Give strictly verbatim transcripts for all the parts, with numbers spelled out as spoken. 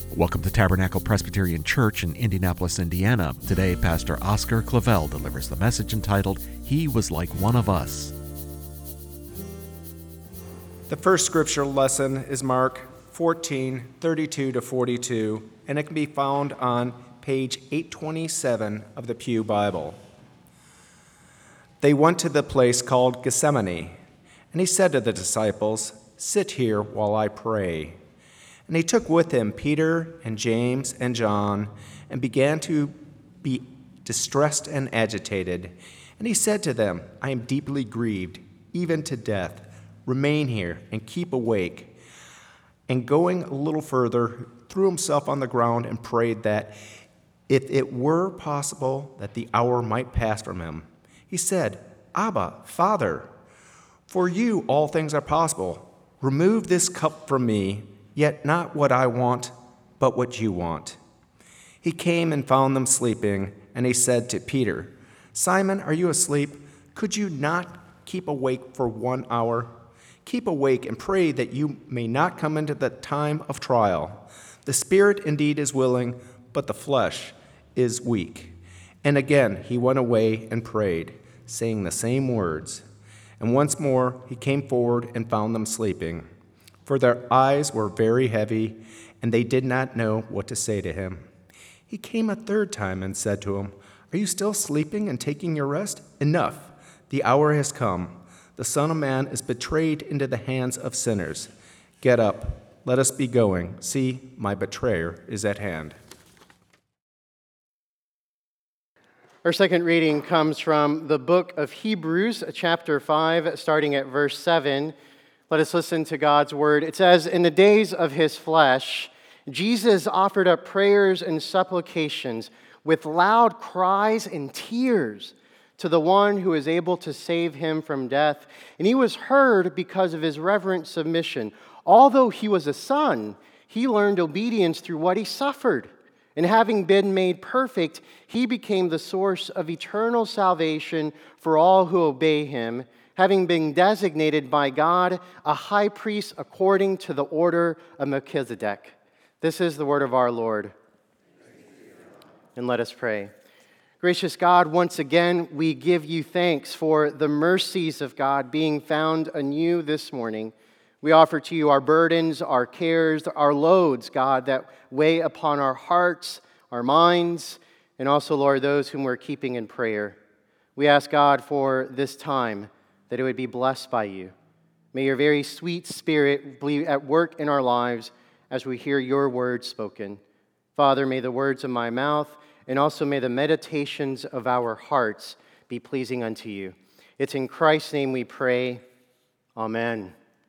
Welcome to Tabernacle Presbyterian Church in Indianapolis, Indiana. Today, Pastor Oscar Clavel delivers the message entitled, He Was Like One of Us. The first scripture lesson is Mark fourteen, thirty-two to forty-two, and it can be found on page eight twenty-seven of the Pew Bible. They went to the place called Gethsemane, and he said to the disciples, "Sit here while I pray." And he took with him Peter and James and John and began to be distressed and agitated. And he said to them, "I am deeply grieved, even to death. Remain here and keep awake." And going a little further, threw himself on the ground and prayed that if it were possible that the hour might pass from him. He said, "Abba, Father, for you all things are possible. Remove this cup from me, yet not what I want, but what you want." He came and found them sleeping, and he said to Peter, "Simon, are you asleep? Could you not keep awake for one hour? Keep awake and pray that you may not come into the time of trial. The spirit indeed is willing, but the flesh is weak." And again he went away and prayed, saying the same words. And once more he came forward and found them sleeping, for their eyes were very heavy, and they did not know what to say to him. He came a third time and said to him, "Are you still sleeping and taking your rest? Enough, the hour has come. The Son of Man is betrayed into the hands of sinners. Get up, let us be going. See, my betrayer is at hand." Our second reading comes from the book of Hebrews, chapter five, starting at verse seven. Let us listen to God's word. It says, "In the days of his flesh, Jesus offered up prayers and supplications with loud cries and tears to the one who is able to save him from death. And he was heard because of his reverent submission. Although he was a son, he learned obedience through what he suffered. And having been made perfect, he became the source of eternal salvation for all who obey him, having been designated by God a high priest according to the order of Melchizedek." This is the word of our Lord. And let us pray. Gracious God, once again, we give you thanks for the mercies of God being found anew this morning. We offer to you our burdens, our cares, our loads, God, that weigh upon our hearts, our minds, and also, Lord, those whom we're keeping in prayer. We ask, God, for this time, that it would be blessed by you. May your very sweet Spirit be at work in our lives as we hear your word spoken. Father, may the words of my mouth and also may the meditations of our hearts be pleasing unto you. It's in Christ's name we pray. Amen.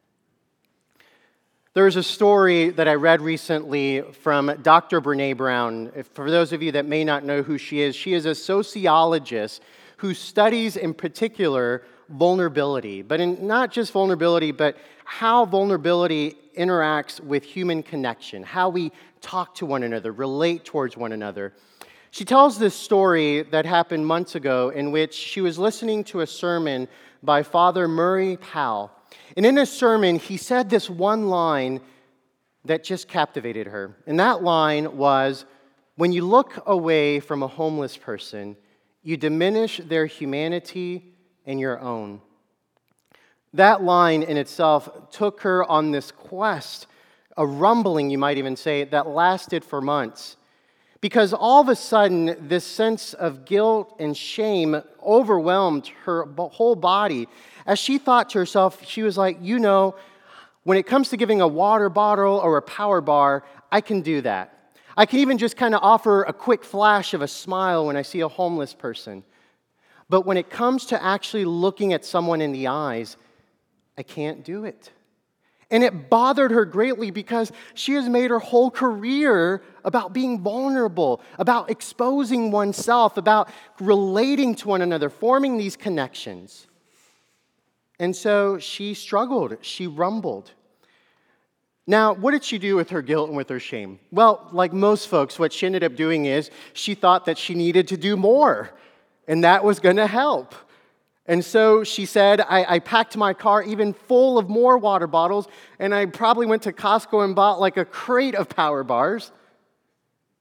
There's a story that I read recently from Doctor Brené Brown. If, for those of you that may not know who she is, she is a sociologist who studies in particular vulnerability, but in not just vulnerability, but how vulnerability interacts with human connection, how we talk to one another, relate towards one another. She tells this story that happened months ago in which she was listening to a sermon by Father Murray Powell. And in his sermon, he said this one line that just captivated her. And that line was, "When you look away from a homeless person, you diminish their humanity and your own." That line in itself took her on this quest, a rumbling, you might even say, that lasted for months. Because all of a sudden, this sense of guilt and shame overwhelmed her whole body. As she thought to herself, she was like, you know, when it comes to giving a water bottle or a power bar, I can do that. I can even just kind of offer a quick flash of a smile when I see a homeless person. But when it comes to actually looking at someone in the eyes, I can't do it. And it bothered her greatly because she has made her whole career about being vulnerable, about exposing oneself, about relating to one another, forming these connections. And so she struggled, she rumbled. Now, what did she do with her guilt and with her shame? Well, like most folks, what she ended up doing is she thought that she needed to do more, and that was going to help. And so she said, I, I packed my car even full of more water bottles, and I probably went to Costco and bought like a crate of power bars.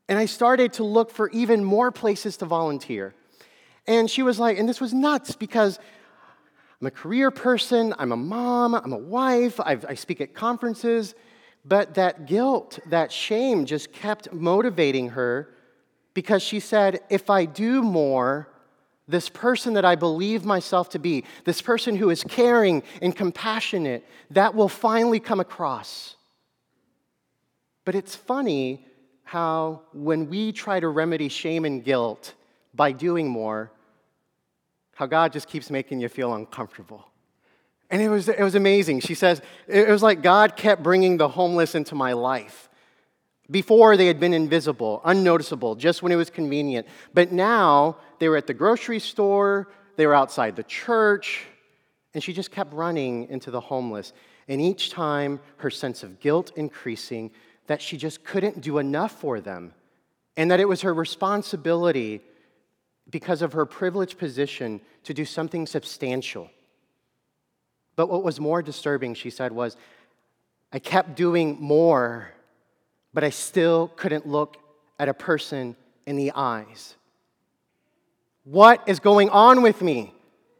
And I started to look for even more places to volunteer. And she was like, and this was nuts because I'm a career person, I'm a mom, I'm a wife, I've, I speak at conferences, but that guilt, that shame just kept motivating her because she said, if I do more, this person that I believe myself to be, this person who is caring and compassionate, that will finally come across. But it's funny how when we try to remedy shame and guilt by doing more, how God just keeps making you feel uncomfortable. And it was, it was amazing. She says, it was like God kept bringing the homeless into my life. Before, they had been invisible, unnoticeable, just when it was convenient. But now, they were at the grocery store, they were outside the church, and she just kept running into the homeless. And each time, her sense of guilt increasing, that she just couldn't do enough for them, and that it was her responsibility, because of her privileged position, to do something substantial. But what was more disturbing, she said, was I kept doing more, but I still couldn't look at a person in the eyes. What is going on with me?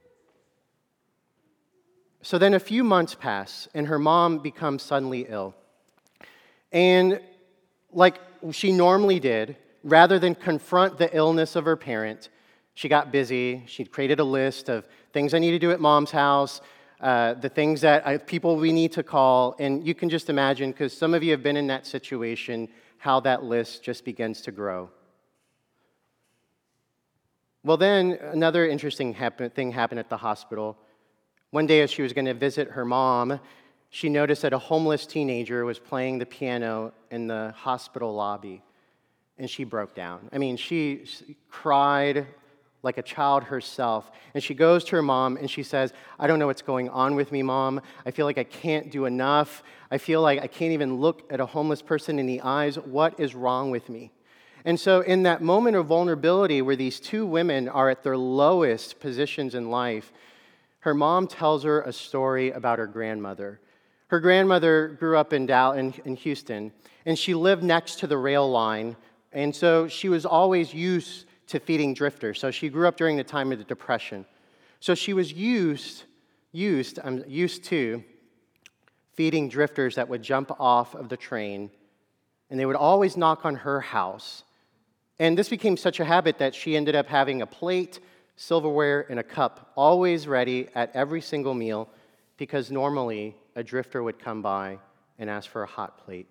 So then a few months pass, and her mom becomes suddenly ill. And like she normally did, rather than confront the illness of her parent, she got busy. She created a list of things I need to do at mom's house, uh, the things that I, people we need to call. And you can just imagine, because some of you have been in that situation, how that list just begins to grow. Well, then another interesting happen- thing happened at the hospital. One day as she was going to visit her mom, she noticed that a homeless teenager was playing the piano in the hospital lobby, and she broke down. I mean, she cried like a child herself, and she goes to her mom, and she says, I don't know what's going on with me, Mom. I feel like I can't do enough. I feel like I can't even look at a homeless person in the eyes. What is wrong with me? And so in that moment of vulnerability where these two women are at their lowest positions in life, her mom tells her a story about her grandmother. Her grandmother grew up in, Dow- in, in Houston, and she lived next to the rail line, and so she was always used to feeding drifters. So she grew up during the time of the Depression. So she was used, used, I'm used to feeding drifters that would jump off of the train, and they would always knock on her house. And this became such a habit that she ended up having a plate, silverware, and a cup always ready at every single meal, because normally a drifter would come by and ask for a hot plate.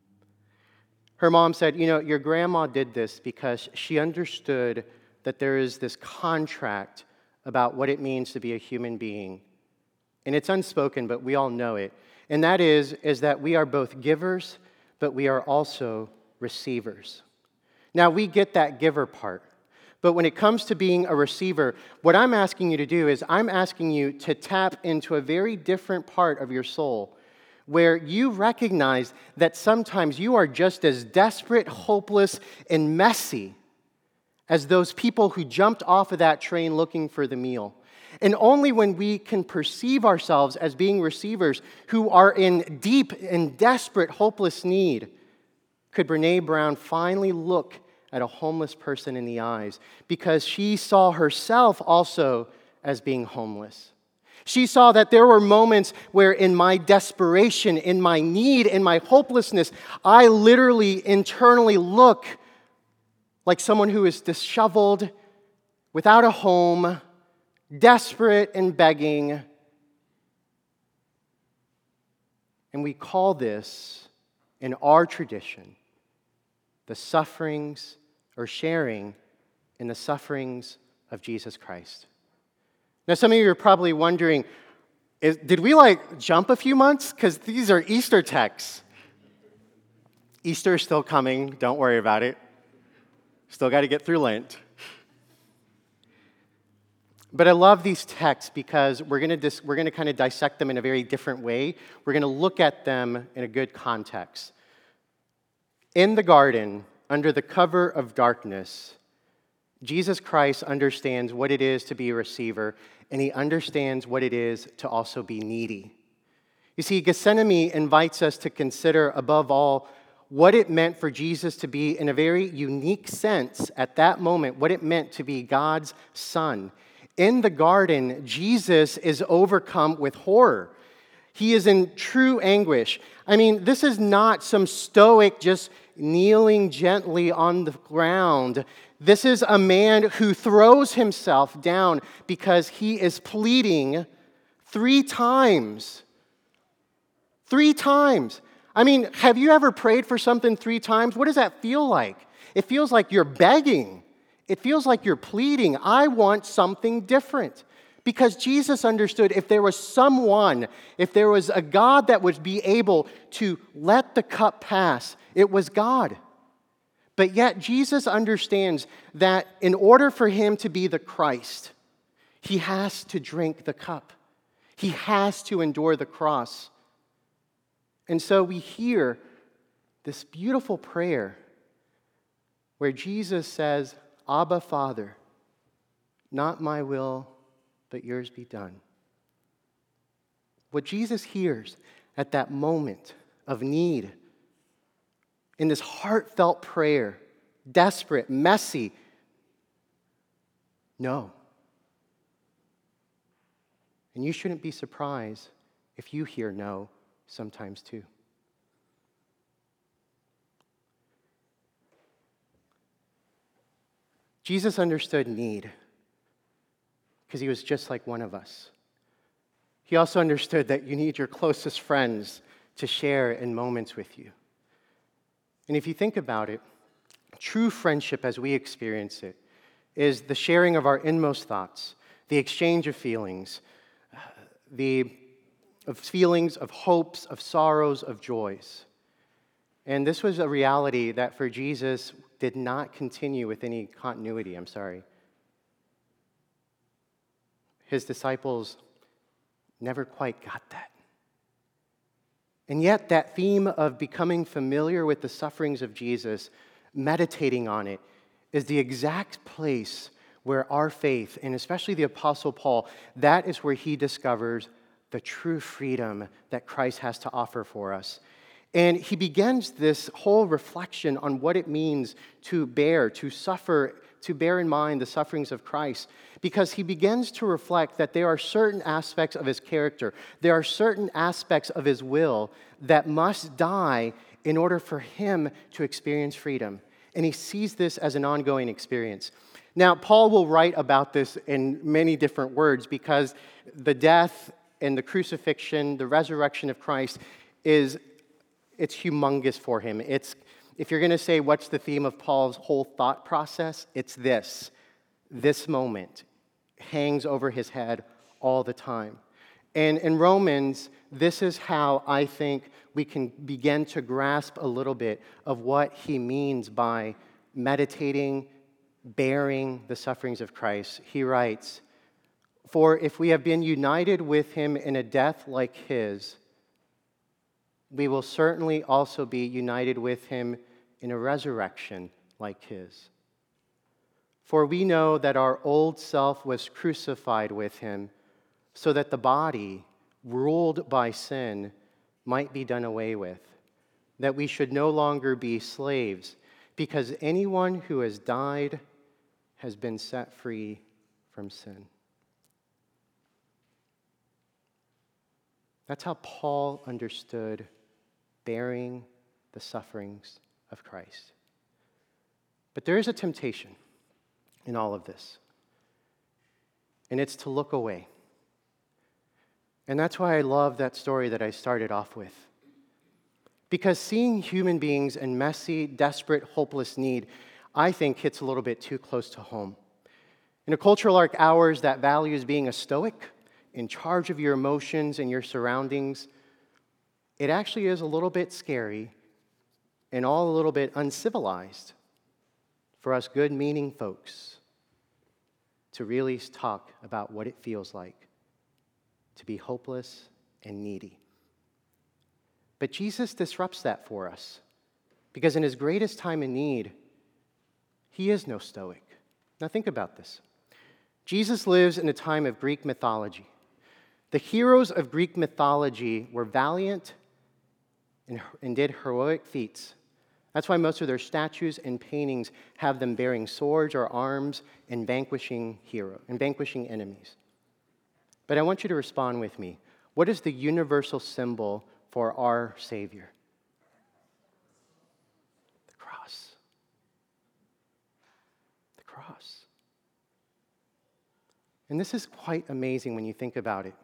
Her mom said, you know, your grandma did this because she understood that there is this contract about what it means to be a human being. And it's unspoken, but we all know it. And that is, is that we are both givers, but we are also receivers. Now, we get that giver part. But when it comes to being a receiver, what I'm asking you to do is I'm asking you to tap into a very different part of your soul, where you recognize that sometimes you are just as desperate, hopeless, and messy as those people who jumped off of that train looking for the meal. And only when we can perceive ourselves as being receivers who are in deep and desperate, hopeless need could Brené Brown finally look at a homeless person in the eyes, because she saw herself also as being homeless. She saw that there were moments where in my desperation, in my need, in my hopelessness, I literally internally look like someone who is disheveled, without a home, desperate and begging. And we call this, in our tradition, the sufferings or sharing in the sufferings of Jesus Christ. Now, some of you are probably wondering, is, did we like jump a few months? Because these are Easter texts. Easter is still coming. Don't worry about it. Still got to get through Lent. But I love these texts because we're going to dis- we're going to kind of dissect them in a very different way. We're going to look at them in a good context. In the garden, under the cover of darkness, Jesus Christ understands what it is to be a receiver, and he understands what it is to also be needy. You see, Gethsemane invites us to consider, above all, what it meant for Jesus to be, in a very unique sense, at that moment, what it meant to be God's Son. In the garden, Jesus is overcome with horror. He is in true anguish. I mean, this is not some stoic just kneeling gently on the ground. This is a man who throws himself down because he is pleading three times. Three times. I mean, have you ever prayed for something three times? What does that feel like? It feels like you're begging. It feels like you're pleading. I want something different. Because Jesus understood if there was someone, if there was a God that would be able to let the cup pass, it was God. But yet Jesus understands that in order for him to be the Christ, he has to drink the cup. He has to endure the cross. And so we hear this beautiful prayer where Jesus says, Abba, Father, not my will, but yours be done. What Jesus hears at that moment of need, in this heartfelt prayer, desperate, messy, no. And you shouldn't be surprised if you hear no sometimes too. Jesus understood need because he was just like one of us. He also understood that you need your closest friends to share in moments with you. And if you think about it, true friendship as we experience it is the sharing of our inmost thoughts, the exchange of feelings, the of feelings, of hopes, of sorrows, of joys. And this was a reality that for Jesus did not continue with any continuity, I'm sorry. His disciples never quite got that. And yet that theme of becoming familiar with the sufferings of Jesus, meditating on it, is the exact place where our faith, and especially the Apostle Paul, that is where he discovers the true freedom that Christ has to offer for us. And he begins this whole reflection on what it means to bear, to suffer, to bear in mind the sufferings of Christ, because he begins to reflect that there are certain aspects of his character, there are certain aspects of his will that must die in order for him to experience freedom. And he sees this as an ongoing experience. Now, Paul will write about this in many different words because the death and the crucifixion, the resurrection of Christ, is it's humongous for him. It's, if you're going to say what's the theme of Paul's whole thought process, it's this. This moment hangs over his head all the time. And in Romans, this is how I think we can begin to grasp a little bit of what he means by meditating, bearing the sufferings of Christ. He writes, "For if we have been united with him in a death like his, we will certainly also be united with him in a resurrection like his. For we know that our old self was crucified with him, so that the body, ruled by sin, might be done away with, that we should no longer be slaves, because anyone who has died has been set free from sin." That's how Paul understood bearing the sufferings of Christ. But there is a temptation in all of this, and it's to look away. And that's why I love that story that I started off with. Because seeing human beings in messy, desperate, hopeless need, I think hits a little bit too close to home. In a culture like ours that values being a stoic, in charge of your emotions and your surroundings, it actually is a little bit scary and all a little bit uncivilized for us good-meaning folks to really talk about what it feels like to be hopeless and needy. But Jesus disrupts that for us because in his greatest time in need, he is no stoic. Now think about this. Jesus lives in a time of Greek mythology. The heroes of Greek mythology were valiant and, and did heroic feats, That's why most of their statues and paintings have them bearing swords or arms and vanquishing hero and vanquishing enemies. But I want you to respond with me. What is the universal symbol for our Savior? The cross. The cross. And this is quite amazing when you think about it.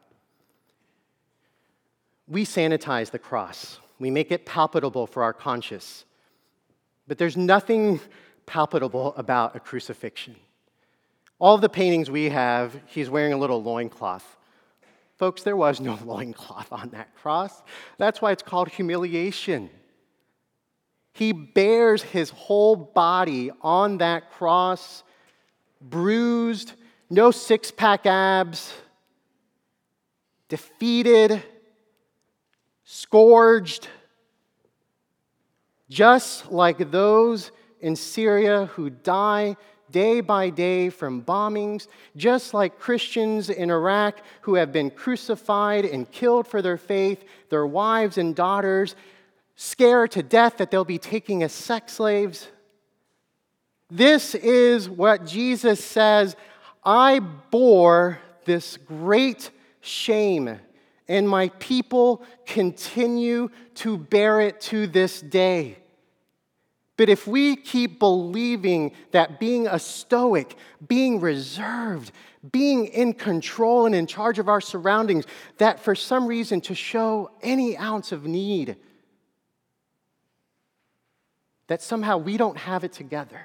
We sanitize the cross. We make it palpable for our conscience. But there's nothing palpable about a crucifixion. All of the paintings we have, he's wearing a little loincloth. Folks, there was no loincloth on that cross. That's why it's called humiliation. He bears his whole body on that cross, bruised, no six-pack abs, defeated, scourged, just like those in Syria who die day by day from bombings, just like Christians in Iraq who have been crucified and killed for their faith, their wives and daughters scared to death that they'll be taken as sex slaves. This is what Jesus says, I bore this great shame, and my people continue to bear it to this day. But if we keep believing that being a stoic, being reserved, being in control and in charge of our surroundings, that for some reason to show any ounce of need, that somehow we don't have it together,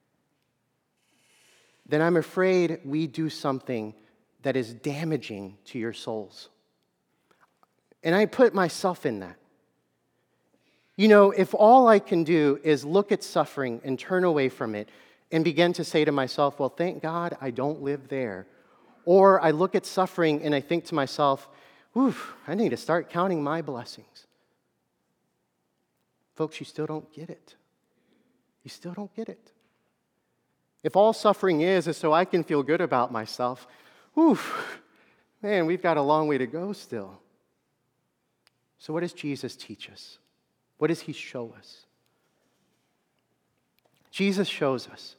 then I'm afraid we do something that is damaging to your souls. And I put myself in that. You know, if all I can do is look at suffering and turn away from it and begin to say to myself, well, thank God I don't live there. Or I look at suffering and I think to myself, oof, I need to start counting my blessings. Folks, you still don't get it. You still don't get it. If all suffering is is so I can feel good about myself, oof, man, we've got a long way to go still. So what does Jesus teach us? What does he show us? Jesus shows us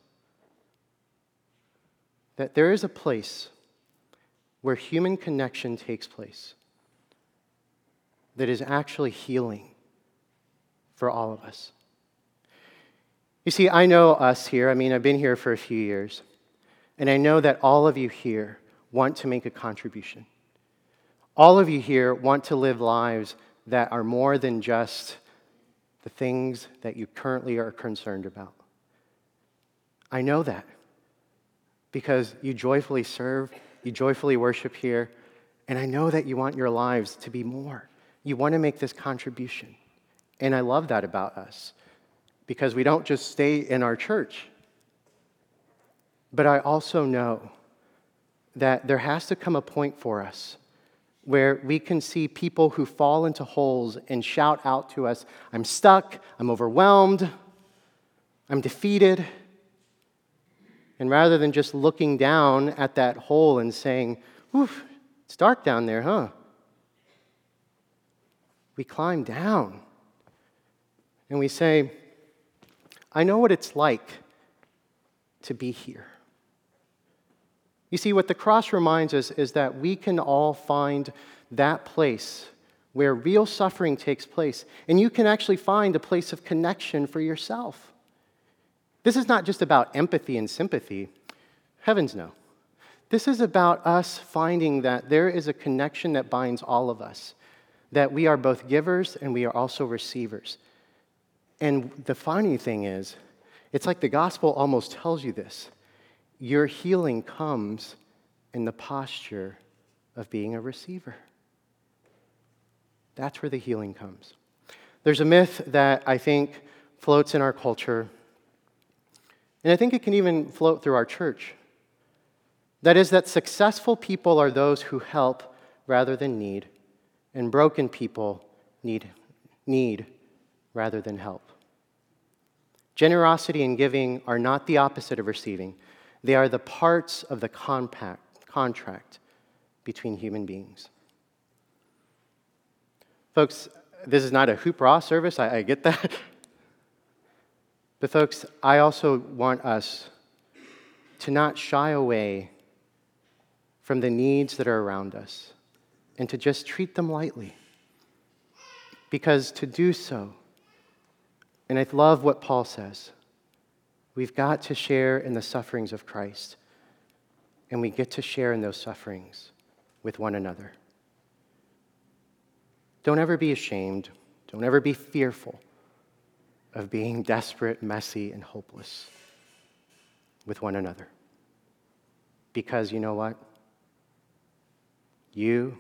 that there is a place where human connection takes place that is actually healing for all of us. You see, I know us here. I mean, I've been here for a few years, and I know that all of you here want to make a contribution. All of you here want to live lives that are more than just the things that you currently are concerned about. I know that because you joyfully serve, you joyfully worship here, and I know that you want your lives to be more. You want to make this contribution. And I love that about us because we don't just stay in our church. But I also know that there has to come a point for us where we can see people who fall into holes and shout out to us, I'm stuck, I'm overwhelmed, I'm defeated. And rather than just looking down at that hole and saying, oof, it's dark down there, huh? We climb down and we say, I know what it's like to be here. You see, what the cross reminds us is that we can all find that place where real suffering takes place, and you can actually find a place of connection for yourself. This is not just about empathy and sympathy. Heavens no. This is about us finding that there is a connection that binds all of us, that we are both givers and we are also receivers. And the funny thing is, it's like the gospel almost tells you this. Your healing comes in the posture of being a receiver. That's where the healing comes. There's a myth that I think floats in our culture, and I think it can even float through our church. That is that successful people are those who help rather than need, and broken people need, need rather than help. Generosity and giving are not the opposite of receiving. They are the parts of the compact, contract between human beings. Folks, this is not a hoopla service, I, I get that. But folks, I also want us to not shy away from the needs that are around us and to just treat them lightly. Because to do so, and I love what Paul says, we've got to share in the sufferings of Christ, and we get to share in those sufferings with one another. Don't ever be ashamed. Don't ever be fearful of being desperate, messy, and hopeless with one another. Because you know what? You,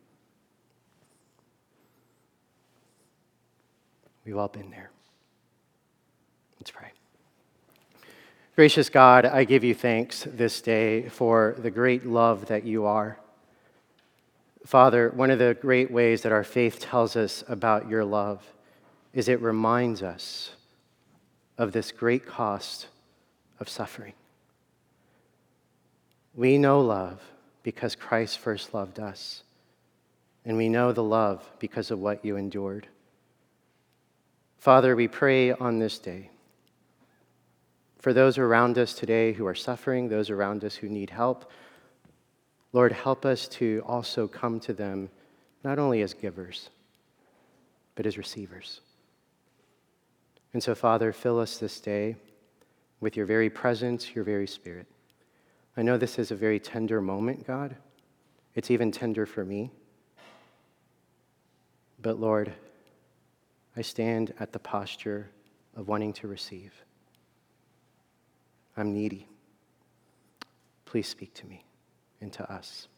we've all been there. Let's pray. Gracious God, I give you thanks this day for the great love that you are. Father, one of the great ways that our faith tells us about your love is it reminds us of this great cost of suffering. We know love because Christ first loved us, and we know the love because of what you endured. Father, we pray on this day for those around us today who are suffering, those around us who need help. Lord, help us to also come to them not only as givers, but as receivers. And so, Father, fill us this day with your very presence, your very Spirit. I know this is a very tender moment, God. It's even tender for me. But Lord, I stand at the posture of wanting to receive. I'm needy. Please speak to me and to us.